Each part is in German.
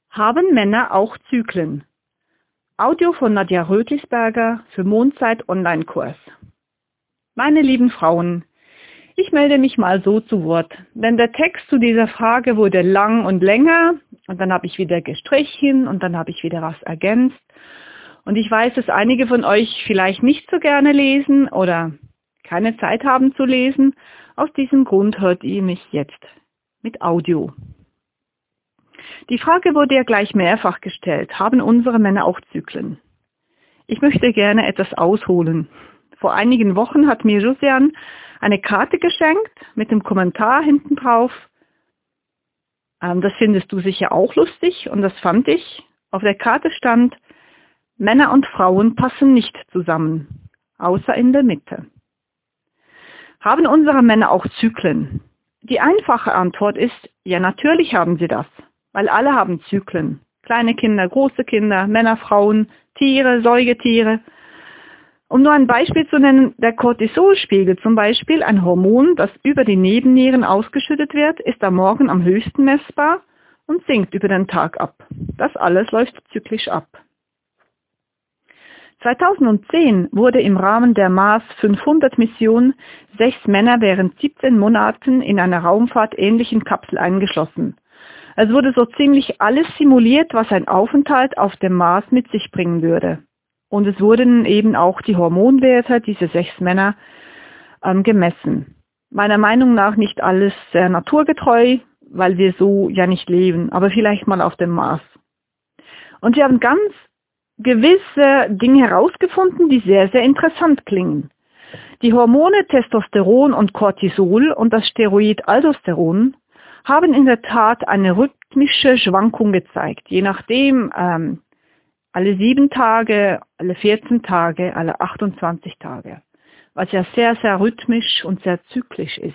Haben Männer auch Zyklen? Audio von Nadja Rötlisberger für Mondzeit Online-Kurs. Meine lieben Frauen, ich melde mich mal so zu Wort, denn der Text zu dieser Frage wurde lang und länger und dann habe ich wieder gestrichen und dann habe ich wieder was ergänzt. Und ich weiß, dass einige von euch vielleicht nicht so gerne lesen oder keine Zeit haben zu lesen. Aus diesem Grund hört ihr mich jetzt mit Audio. Die Frage wurde ja gleich mehrfach gestellt. Haben unsere Männer auch Zyklen? Ich möchte gerne etwas ausholen. Vor einigen Wochen hat mir Josiane eine Karte geschenkt mit dem Kommentar hinten drauf. Das findest du sicher auch lustig und das fand ich. Auf der Karte stand, Männer und Frauen passen nicht zusammen, außer in der Mitte. Haben unsere Männer auch Zyklen? Die einfache Antwort ist, ja, natürlich haben sie das, weil alle haben Zyklen. Kleine Kinder, große Kinder, Männer, Frauen, Tiere, Säugetiere. Um nur ein Beispiel zu nennen, der Cortisolspiegel zum Beispiel, ein Hormon, das über die Nebennieren ausgeschüttet wird, ist am Morgen am höchsten messbar und sinkt über den Tag ab. Das alles läuft zyklisch ab. 2010 wurde im Rahmen der Mars 500 Mission 6 Männer während 17 Monaten in einer raumfahrtähnlichen Kapsel eingeschlossen. Es wurde so ziemlich alles simuliert, was ein Aufenthalt auf dem Mars mit sich bringen würde. Und es wurden eben auch die Hormonwerte dieser 6 Männer gemessen. Meiner Meinung nach nicht alles sehr naturgetreu, weil wir so ja nicht leben, aber vielleicht mal auf dem Mars. Und sie haben ganz gewisse Dinge herausgefunden, die sehr, sehr interessant klingen. Die Hormone Testosteron und Cortisol und das Steroid Aldosteron haben in der Tat eine rhythmische Schwankung gezeigt, je nachdem alle 7 Tage, alle 14 Tage, alle 28 Tage, was ja sehr, sehr rhythmisch und sehr zyklisch ist.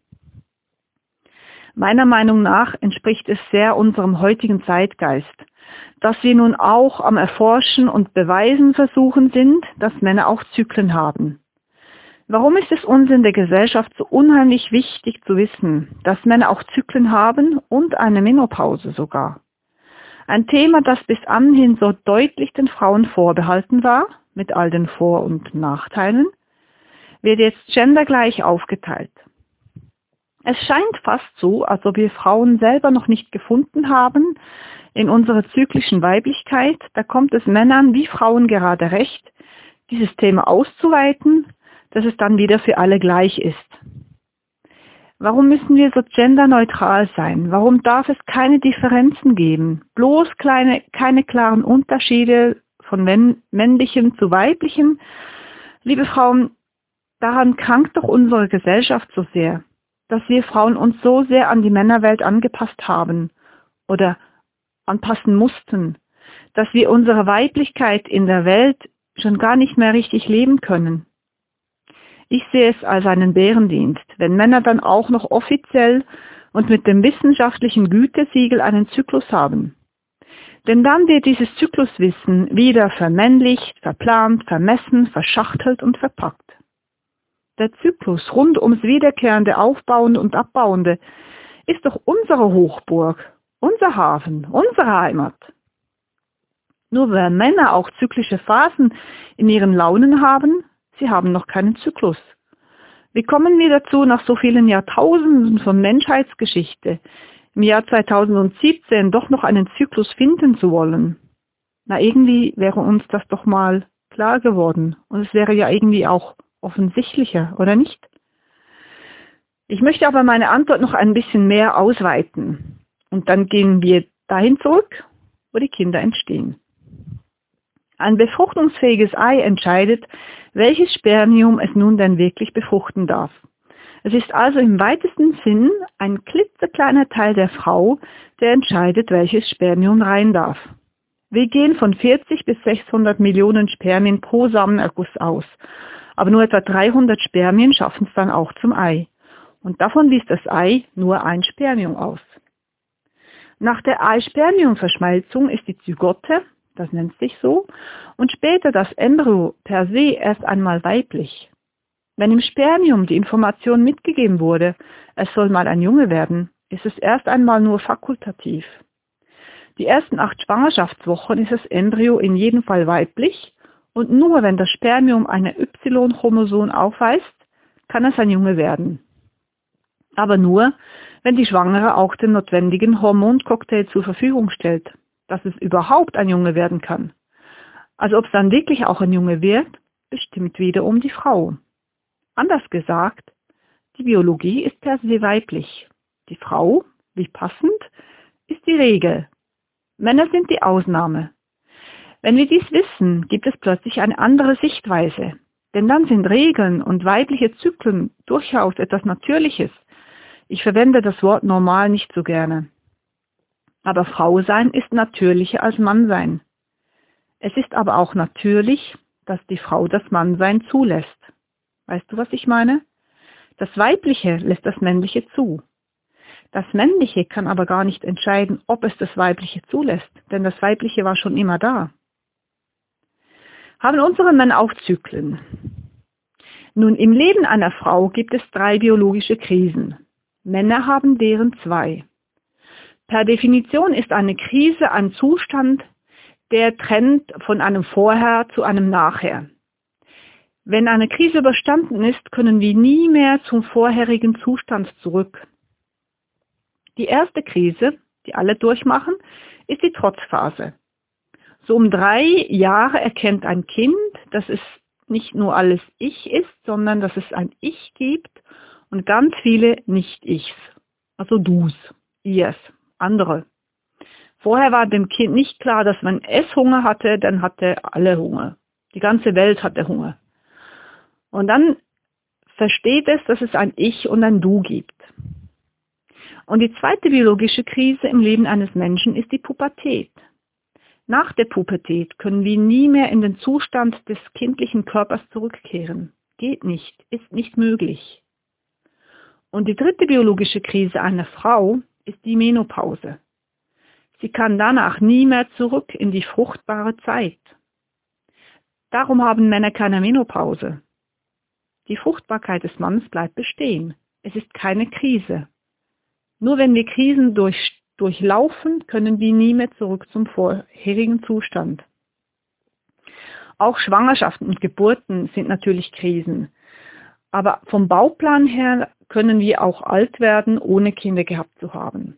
Meiner Meinung nach entspricht es sehr unserem heutigen Zeitgeist, dass wir nun auch am Erforschen und Beweisen versuchen sind, dass Männer auch Zyklen haben. Warum ist es uns in der Gesellschaft so unheimlich wichtig zu wissen, dass Männer auch Zyklen haben und eine Menopause sogar? Ein Thema, das bis anhin so deutlich den Frauen vorbehalten war, mit all den Vor- und Nachteilen, wird jetzt gendergleich aufgeteilt. Es scheint fast so, als ob wir Frauen selber noch nicht gefunden haben, in unserer zyklischen Weiblichkeit, da kommt es Männern wie Frauen gerade recht, dieses Thema auszuweiten, dass es dann wieder für alle gleich ist. Warum müssen wir so genderneutral sein? Warum darf es keine Differenzen geben? Bloß keine klaren Unterschiede von männlichem zu weiblichem? Liebe Frauen, daran krankt doch unsere Gesellschaft so sehr, dass wir Frauen uns so sehr an die Männerwelt angepasst haben oder anpassen mussten, dass wir unsere Weiblichkeit in der Welt schon gar nicht mehr richtig leben können. Ich sehe es als einen Bärendienst, wenn Männer dann auch noch offiziell und mit dem wissenschaftlichen Gütesiegel einen Zyklus haben. Denn dann wird dieses Zykluswissen wieder vermännlicht, verplant, vermessen, verschachtelt und verpackt. Der Zyklus rund ums wiederkehrende Aufbauende und Abbauende ist doch unsere Hochburg, unser Hafen, unsere Heimat. Nur wenn Männer auch zyklische Phasen in ihren Launen haben, sie haben noch keinen Zyklus. Wie kommen wir dazu, nach so vielen Jahrtausenden von Menschheitsgeschichte im Jahr 2017 doch noch einen Zyklus finden zu wollen? Na, irgendwie wäre uns das doch mal klar geworden. Und es wäre ja irgendwie auch offensichtlicher, oder nicht? Ich möchte aber meine Antwort noch ein bisschen mehr ausweiten. Und dann gehen wir dahin zurück, wo die Kinder entstehen. Ein befruchtungsfähiges Ei entscheidet, welches Spermium es nun denn wirklich befruchten darf. Es ist also im weitesten Sinn ein klitzekleiner Teil der Frau, der entscheidet, welches Spermium rein darf. Wir gehen von 40 bis 600 Millionen Spermien pro Samenerguss aus. Aber nur etwa 300 Spermien schaffen es dann auch zum Ei. Und davon liest das Ei nur ein Spermium aus. Nach der Ei-Spermium-Verschmelzung ist die Zygote, das nennt sich so, und später das Embryo per se erst einmal weiblich. Wenn im Spermium die Information mitgegeben wurde, es soll mal ein Junge werden, ist es erst einmal nur fakultativ. Die ersten 8 Schwangerschaftswochen ist das Embryo in jedem Fall weiblich und nur wenn das Spermium eine Y-Chromosom aufweist, kann es ein Junge werden. Aber nur, wenn die Schwangere auch den notwendigen Hormoncocktail zur Verfügung stellt, dass es überhaupt ein Junge werden kann. Also ob es dann wirklich auch ein Junge wird, bestimmt wiederum die Frau. Anders gesagt, die Biologie ist per se weiblich. Die Frau, wie passend, ist die Regel. Männer sind die Ausnahme. Wenn wir dies wissen, gibt es plötzlich eine andere Sichtweise. Denn dann sind Regeln und weibliche Zyklen durchaus etwas Natürliches. Ich verwende das Wort normal nicht so gerne. Aber Frau sein ist natürlicher als Mann sein. Es ist aber auch natürlich, dass die Frau das Mannsein zulässt. Weißt du, was ich meine? Das Weibliche lässt das Männliche zu. Das Männliche kann aber gar nicht entscheiden, ob es das Weibliche zulässt, denn das Weibliche war schon immer da. Haben unsere Männer auch Zyklen? Nun, im Leben einer Frau gibt es 3 biologische Krisen. Männer haben deren 2. Per Definition ist eine Krise ein Zustand, der trennt von einem Vorher zu einem Nachher. Wenn eine Krise überstanden ist, können wir nie mehr zum vorherigen Zustand zurück. Die erste Krise, die alle durchmachen, ist die Trotzphase. So um 3 Jahre erkennt ein Kind, dass es nicht nur alles Ich ist, sondern dass es ein Ich gibt und ganz viele Nicht-Ichs. Also Du's, Ihr's, andere. Vorher war dem Kind nicht klar, dass wenn es Hunger hatte, dann hatte alle Hunger. Die ganze Welt hatte Hunger. Und dann versteht es, dass es ein Ich und ein Du gibt. Und die zweite biologische Krise im Leben eines Menschen ist die Pubertät. Nach der Pubertät können wir nie mehr in den Zustand des kindlichen Körpers zurückkehren. Geht nicht, ist nicht möglich. Und die dritte biologische Krise einer Frau ist die Menopause. Sie kann danach nie mehr zurück in die fruchtbare Zeit. Darum haben Männer keine Menopause. Die Fruchtbarkeit des Mannes bleibt bestehen. Es ist keine Krise. Nur wenn wir Krisen durchlaufen, können wir nie mehr zurück zum vorherigen Zustand. Auch Schwangerschaften und Geburten sind natürlich Krisen. Aber vom Bauplan her können wir auch alt werden, ohne Kinder gehabt zu haben.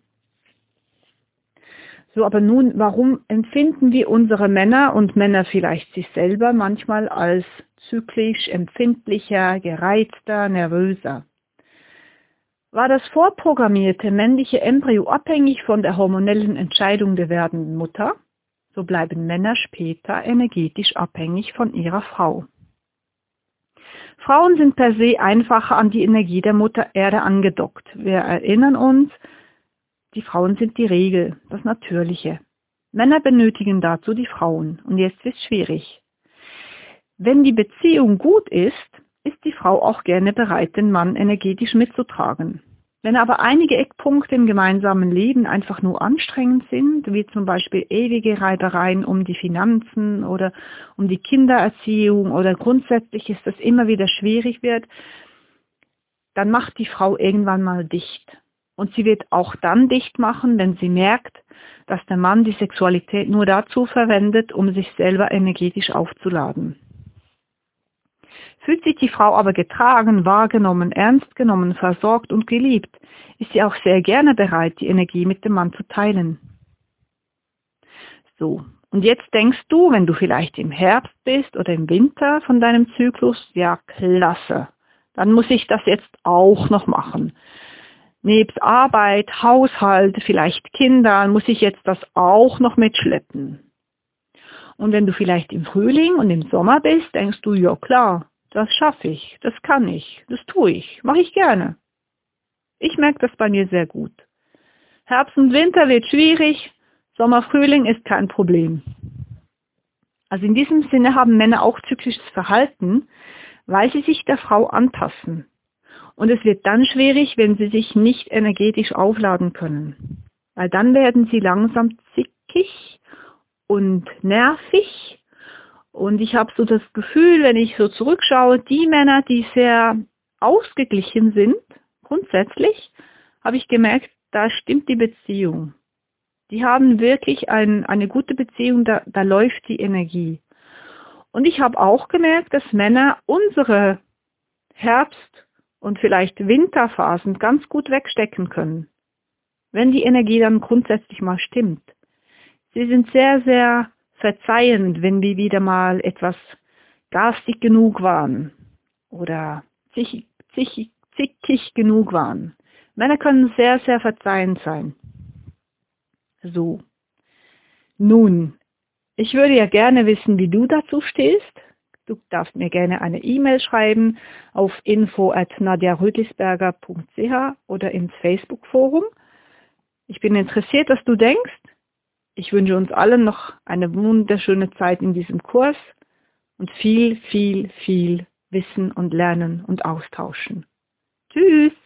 So, aber nun, warum empfinden wir unsere Männer und Männer vielleicht sich selber manchmal als zyklisch, empfindlicher, gereizter, nervöser? War das vorprogrammierte männliche Embryo abhängig von der hormonellen Entscheidung der werdenden Mutter, so bleiben Männer später energetisch abhängig von ihrer Frau. Frauen sind per se einfacher an die Energie der Mutter Erde angedockt. Wir erinnern uns, die Frauen sind die Regel, das Natürliche. Männer benötigen dazu die Frauen. Und jetzt wird es schwierig. Wenn die Beziehung gut ist, ist die Frau auch gerne bereit, den Mann energetisch mitzutragen. Wenn aber einige Eckpunkte im gemeinsamen Leben einfach nur anstrengend sind, wie zum Beispiel ewige Reibereien um die Finanzen oder um die Kindererziehung oder grundsätzlich ist das immer wieder schwierig wird, dann macht die Frau irgendwann mal dicht. Und sie wird auch dann dicht machen, wenn sie merkt, dass der Mann die Sexualität nur dazu verwendet, um sich selber energetisch aufzuladen. Fühlt sich die Frau aber getragen, wahrgenommen, ernst genommen, versorgt und geliebt, ist sie auch sehr gerne bereit, die Energie mit dem Mann zu teilen. So, und jetzt denkst du, wenn du vielleicht im Herbst bist oder im Winter von deinem Zyklus, ja klasse, dann muss ich das jetzt auch noch machen. Nebst Arbeit, Haushalt, vielleicht Kindern, muss ich jetzt das auch noch mitschleppen. Und wenn du vielleicht im Frühling und im Sommer bist, denkst du, ja klar, das schaffe ich, das kann ich, das tue ich, mache ich gerne. Ich merke das bei mir sehr gut. Herbst und Winter wird schwierig, Sommer, Frühling ist kein Problem. Also in diesem Sinne haben Männer auch zyklisches Verhalten, weil sie sich der Frau anpassen. Und es wird dann schwierig, wenn sie sich nicht energetisch aufladen können. Weil dann werden sie langsam zickig und nervig. Und ich habe so das Gefühl, wenn ich so zurückschaue, die Männer, die sehr ausgeglichen sind, grundsätzlich, habe ich gemerkt, da stimmt die Beziehung. Die haben wirklich eine gute Beziehung, da läuft die Energie. Und ich habe auch gemerkt, dass Männer unsere Herbst- und vielleicht Winterphasen ganz gut wegstecken können, wenn die Energie dann grundsätzlich mal stimmt. Sie sind sehr, sehr verzeihend, wenn wir wieder mal etwas garstig genug waren oder zickig genug waren. Männer können sehr, sehr verzeihend sein. So. Nun, ich würde ja gerne wissen, wie du dazu stehst. Du darfst mir gerne eine E-Mail schreiben auf info@nadjarüdlisberger.ch oder ins Facebook-Forum. Ich bin interessiert, was du denkst. Ich wünsche uns allen noch eine wunderschöne Zeit in diesem Kurs und viel, viel, viel Wissen und Lernen und Austauschen. Tschüss!